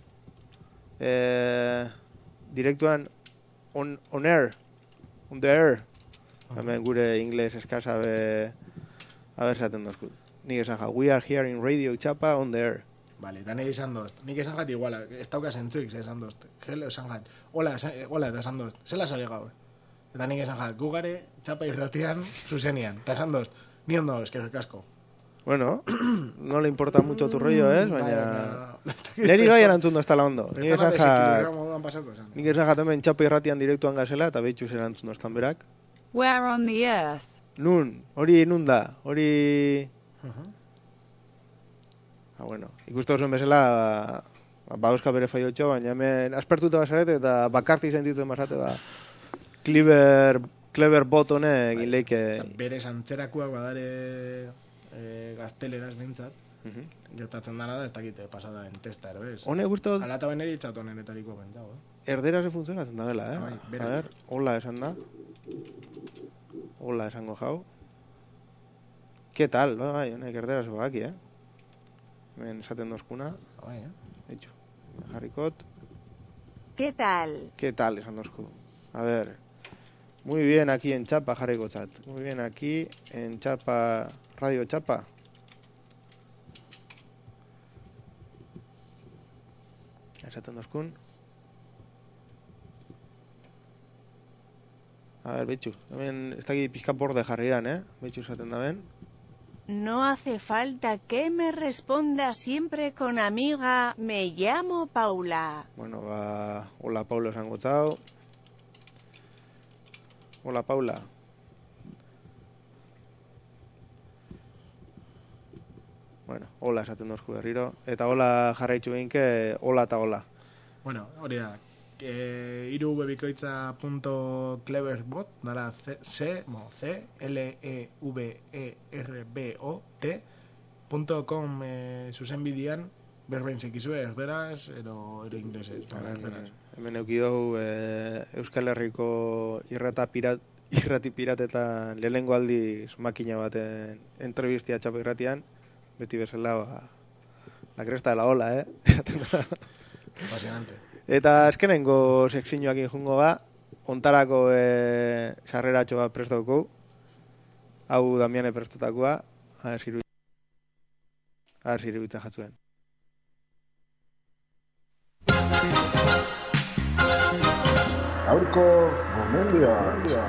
eh, direktuan on, on air, on the air. Hemen okay. Gure ingles eskasa be, a ver, esaten dozku. Nik esan ja, we are here in Radio Chapa, on the air. Vale, eta nahi esan dozt. Nik esan jat iguala, ez dauka zentzuik, esan dozt. Gelo esan jat. Hola, hola, eta esan dozt. Se la sale gaur. Eta nik esan jat, gugare, txapa irratian, zuzenian. Eta esan dozt, ni ondo, eskerrik asko. Bueno, no le importa mucho tu rollo, ¿eh? Baina... Neri bai erantzun dozta la ondo. Nik esan jat... Nik esan jat hemen txapa irratian direktuan gazela, eta behitxuz erantzun doztan berak. Where on the earth? Nun, hori nun da, hori... Uh-huh. Ah, bueno, ikustu zuen bezala, ba, euska bere faiotxo, baina hemen aspertuta basarete eta bakarti sentitzen basate, ba, Clever, Clever bot honek egin leike... Bere santzerakuak badare e, gazteleraz bintzat, uh-huh. Gertatzen dara da, ez dakite pasada en testa, ero ez? Hone guztu... Alata beneri txatu honenetariko bentau, eh? Erderaz e funtzionatzen da bela, eh? Ah, bai, a ver, hola esan da. Hola esango jau. ¿Qué tal? Bai, honek erderaz bagaki, eh? Hemen esaten dozkuna. Bai, eh? Hecho. Jarrikot. ¿Qué tal? ¿Qué tal? Esan dozku. A ver... Muy bien aquí en Chapa, jarriko chat. Muy bien aquí en Chapa, Radio Chapa. Esaten dozkun. A ver, bitxu. Hemen, ez dakit pizka borde jarrian, eh? Bitxu esaten da ben. No hace falta que me responda siempre con amiga, me llamo Paula. Bueno, va... Hola, Paula, esango txau. Hola, Paula. Bueno, hola esaten dozku berriro. Eta hola jarraitzu behinke, hola eta hola. Bueno, hori da. E, iru webikoitza punto cleverbot, dara C, C, C, L, E, V, E, R, B, O, T, punto com e, zuzen bidian, berbein zekizue erderaz, ero, ero inglesez. Hemen eukidou e, Euskal Herriko irrata pirat, irrati piratetan lehenengo aldiz makina baten entrevistia txapa irratian, beti bezala, ba, la cresta de la ola, eh? Apasionante. Eta eskenengo sekzioak injungo ga, ontarako e, sarreratxo bat prestauko, hau Damiane prestutakoa, aher zirubitzen jatzuen. Gaurko gomendioa.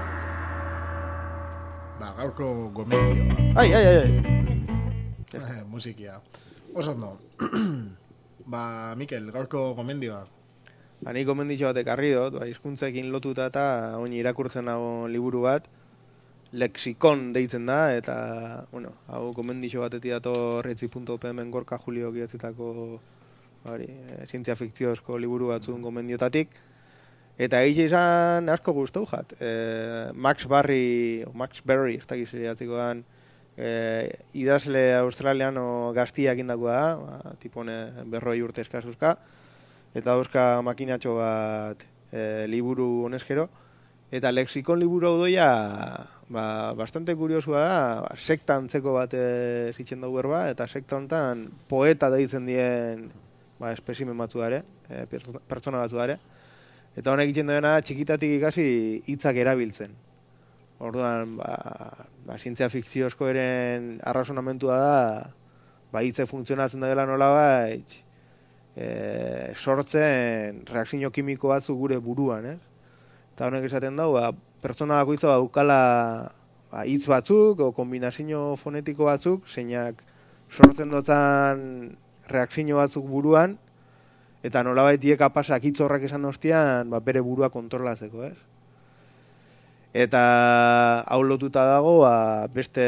Ba, gaurko gomendioa. Ai, ai, ai, ai. Eh, musikia. Oso ondo. Ba, Mikel, gaurko gomendioa. Ba, ni gomenditxo batek arri dut, ba, hizkuntzekin lotuta eta oin irakurtzen dago liburu bat, lexikon deitzen da, eta, bueno, hau gomenditxo batetik dato retzi punto p men gorka Julio gidatzetako hori, e, zientzia fikziozko liburu batzun gomendiotatik. Eta egize izan asko guztu jat. E, Max Barry, o Max Berry, ez dakiz jatzikoan, e, idazle australiano gaztiak indakoa da, ba, tipone berroi urte eskazuzka, eta dauzka makinatxo bat e, liburu honezkero, eta lexikon liburu hau doia, ba, bastante kuriosua da, ba, sekta antzeko bat e, zitzen dugu erba, eta sekta hontan poeta deitzen dien ba, espezimen batzu dare, e, pertsona batzu dare, eta honek egiten duena txikitatik ikasi hitzak erabiltzen. Orduan, ba, ba, zientzia fikziozko eren arrazonamentua da, ba, hitze funtzionatzen dela nola baitz, e, sortzen reakzio kimiko batzu gure buruan, ez? Eta honek esaten dau, ba, pertsona bakoitza daukala ba, hitz batzuk, o kombinazio fonetiko batzuk, zeinak sortzen dotan reakzio batzuk buruan, eta nolabait dieka pasak hitz horrek esan ostean, ba, bere burua kontrolatzeko, ez? Eta hau lotuta dago, ba, beste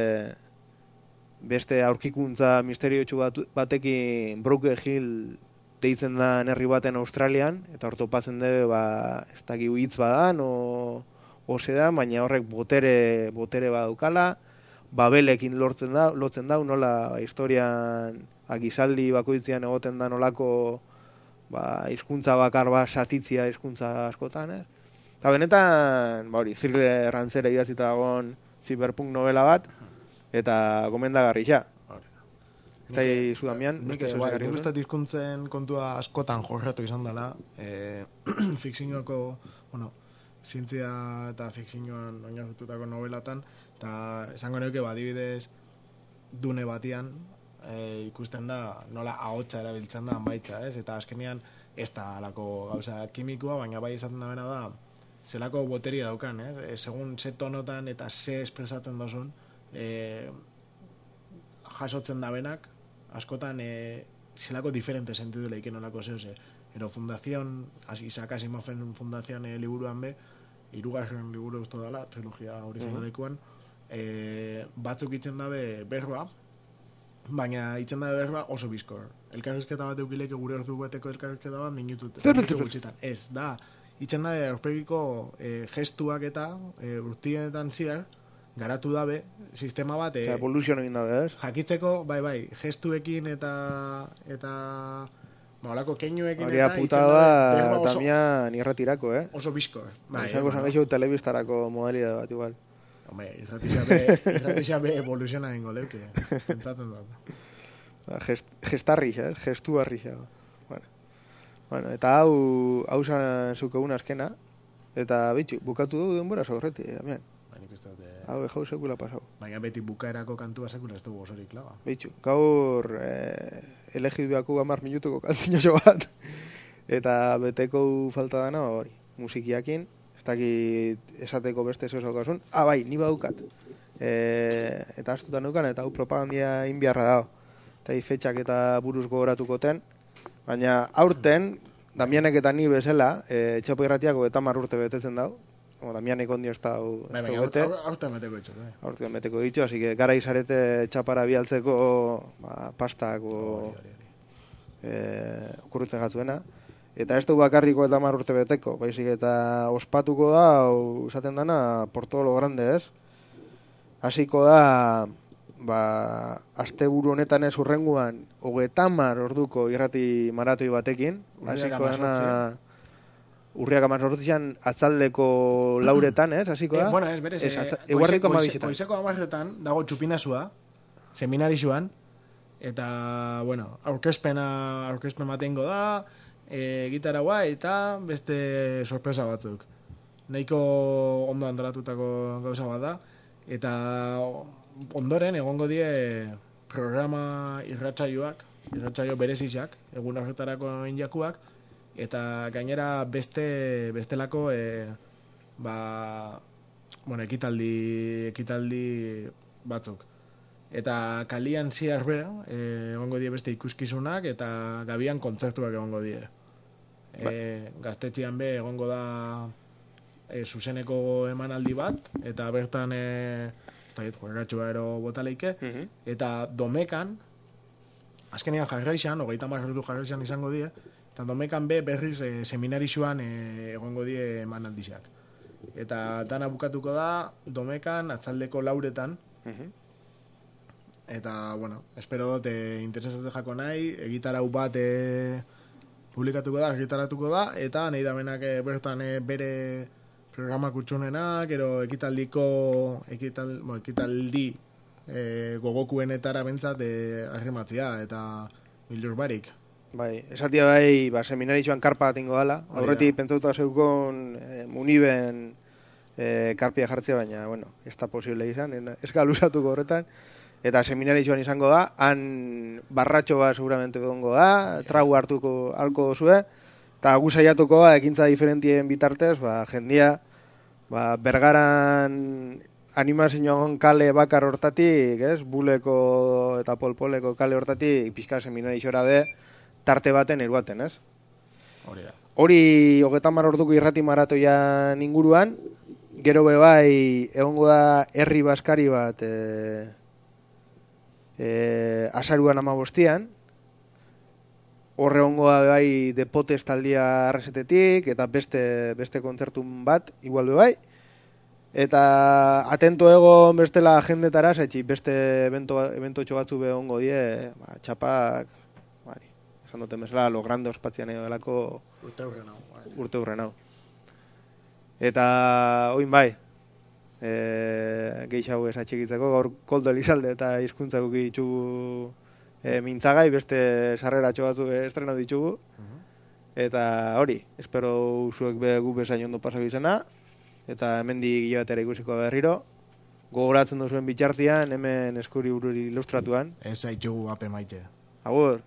beste aurkikuntza misteriotsu bat, batekin Broken Hill deitzen da herri baten Australian, eta hor topatzen dugu, ba, ez dakigu hitz badan, o, o zedan, baina horrek botere, botere badaukala, Babelekin lortzen da, lotzen da, nola ba, historian agizaldi bakoitzean egoten da nolako ba, hizkuntza bakar bat satitzia hizkuntza askotan, eh? Eta benetan, ba hori, thriller rantzera idazita dagoen cyberpunk novela bat, eta gomendagarri xa. Eta izu Damian, nik gustat hizkuntzen kontua askotan jorratu izan dela, e, fikzioko, bueno, zientzia eta fikzioan oinarritutako novelatan, eta esango neuke, ba, adibidez, Dune batian, E, ikusten da nola ahotsa erabiltzen da baitza, ez? Eta azkenean ez da alako gauza kimikoa, baina bai izaten da bena da zelako boteria daukan, ez? E, segun ze tonotan eta ze espresatzen dozun, e, jasotzen da benak, askotan e, zelako diferente sentidu leiken olako zehoz, ero fundazion, Isaac Asimoven fundazion e, liburuan be, hirugarren liburu usto dela, trilogia originalekuan, e, batzuk itzen dabe berba, baina itzen da berba oso bizkor. Elkarrizketa bat eukileke gure ordu beteko elkarrizketa bat minutut. Ez, da, itzen da aurpegiko e, gestuak eta e, urtienetan ziar, garatu dabe, sistema bat... E, evolution egin dabe, ez? Jakitzeko, bai, bai, gestuekin eta... eta... Malako keinuekin Maria eta... puta da, Damian irratirako, eh? Oso bizkor. Bai, Zango zan gaixo telebistarako modelia bat, igual. Hombre, irratixea be evoluziona ingo leuke, pentsatzen dut. Gest, gestarri xa, eh? Gestu harri xa. Bueno. Bueno, eta hau, hau zan zuke una azkena, eta bitxu, bukatu dugu denbora zaurreti, Damian. Hau, jau sekula pasau. Baina beti bukaerako kantua sekula ez dugu osorik klaba. Bitxu, gaur eh, elegit behaku gamar minutuko kantzinoso bat, eta beteko falta dana, hori, musikiakin, ez dakit esateko beste zozokasun. Ah, bai, ni badukat. E, eta astutan nukan, eta hau propagandia inbiarra dago. Eta fetxak eta buruz gogoratuko ten. Baina aurten, Damianek eta ni bezala, e, txapo irratiako eta mar urte betetzen dago. Como Damianek ondio ez da bete. Aurten meteko ditxo. Aurten meteko ditxo, así que gara izarete txapara bialtzeko ba, pastak o e, okurritzen jatzuena. Eta ez du bakarriko eta mar urte beteko, baizik eta ospatuko da, o, esaten dana, por todo lo grande, ez? Hasiko da, ba, asteburu honetan ez urrenguan, hogetamar orduko irrati maratoi batekin. Hasiko dana, urriak amazortzian atzaldeko lauretan, ez? Hasiko da? Eh, bueno, ez, berez, ez, atza, eguardiko amabizetan. Goizeko amarretan, dago txupinazua, seminarixuan, eta, bueno, aurkezpena, aurkezpen batengo da, E, gitaraua eta beste sorpresa batzuk. Nahiko ondo andalatutako gauza bat da. Eta ondoren egongo die programa irratsaioak, irratsaio berezizak, egun horretarako injakuak, eta gainera beste bestelako e, ba, bueno, ekitaldi, ekitaldi batzuk. Eta kalian ziarbe, eh, egongo die beste ikuskizunak, eta gabian kontzertuak egongo die. E, gaztetxean be, egongo da e, zuzeneko emanaldi bat, eta bertan, e, eta joeratxua ero botaleike, uh-huh. Eta domekan, azkenean jarraixan, hogeita hamar ordu jarraixan izango die, eta domekan be berriz e, seminarixuan e, egongo die emanaldizak. Eta dana bukatuko da, domekan, atzaldeko lauretan, uh-huh. Eta, bueno, espero dut e, interesatzen jako nahi, egitarau bat e, publikatuko da, egitaratuko da, eta nahi da benak e, bertan e, bere programa kutsunenak, ero ekitaldiko, ekital, bo, ekitaldi e, gogokuenetara bentzat e, arrimatzia, eta bildur barik. Bai, esatia bai, ba, seminaritxoan karpa bat ingo dala, aurretik pentsauta zeukon e, muniben e, karpia jartzea, baina, bueno, ez da posible izan, ez galuzatuko horretan. Eta seminaritxoan izango da, han barratxo bat seguramente egongo da, tragu hartuko halko dozue, eta gu saiatuko da, ekintza diferentien bitartez, ba, jendia, ba, Bergaran animazioan kale bakar hortatik, ez, Buleko eta Polpoleko kale hortatik, pixka seminaritxora be, tarte baten eruaten, ez? Hori da. Hori, hogeita hamar orduko irrati maratoian inguruan, gero be bai, egongo da herri baskari bat, e, E, azaruan amabostian, horre ongoa bai Depotes taldia arresetetik, eta beste, beste kontzertun bat, igual bai, eta atento egon bestela jendetara, zaitxi, beste evento, eventotxo batzu be ongo die, ba, txapak, bari, esan duten bezala, lo grande ospatzian edo delako urte hurren hau. Urte hurren hau. Eta, oin bai, E, gehiago ez atxikitzeko, gaur Koldo Elizalde eta hizkuntzako ditugu e, mintzagai, beste sarrera txobatu estrenatu ditugu. Uh-huh. Eta hori, espero zuek be gu bezain ondo pasako izena, eta hemendik gila batera ikusiko berriro. Gogoratzen duzuen bitxartian, hemen eskuri bururi ilustratuan. Ez zaitugu ape maite. Agur!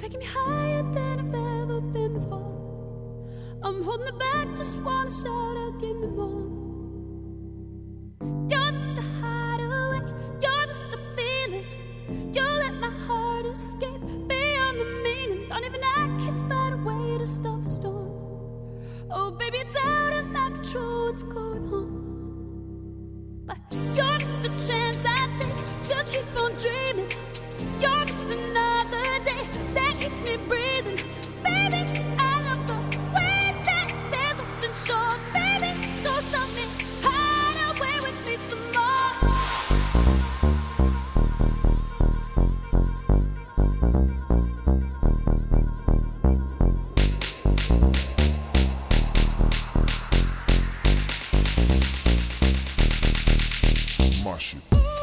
taking me higher than I've ever been before. I'm holding it back, just wanna shout out, give me more. You're just a hideaway, you're just a feeling. You let my heart escape beyond the meaning. Don't even I can find a way to stop the storm. Oh baby, it's out of my control, what's going on? But you're just a chance I take to keep on dreaming. You're just another day that keeps me breathing. Baby, I love the way that there's nothing short. Baby, don't stop me, hide away with me some more. Marshall.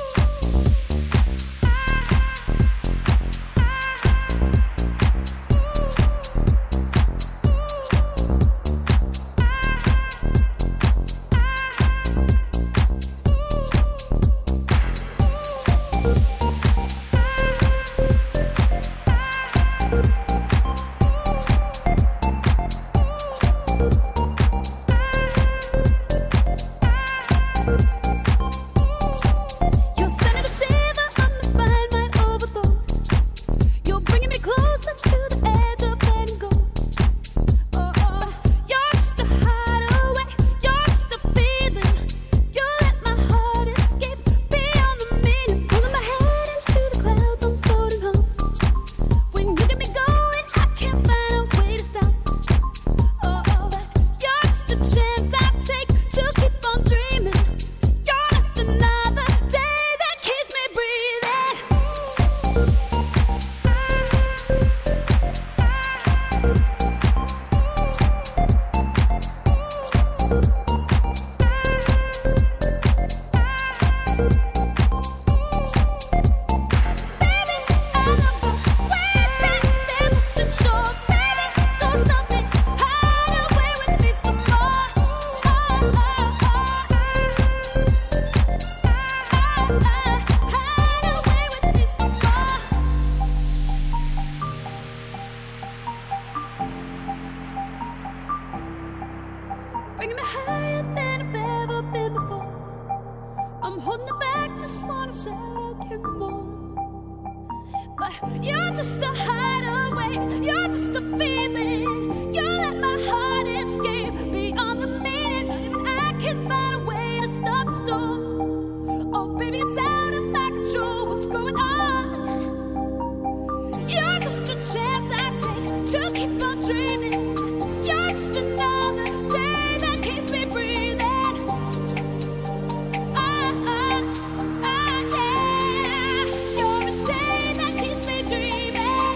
Bringing me higher than I've ever been before. I'm holding it back, just wanna shout out, give me more. But you're just a hideaway, you're just a feeling. You let my heart escape beyond the meaning. Not even I can find a way to stop the storm. Oh baby, it's out of my control, what's going on? You're just a chance I take to keep on dreaming. You're just another day that keeps me breathing. Ah, ah, ah, yeah. You're a day that keeps me dreaming.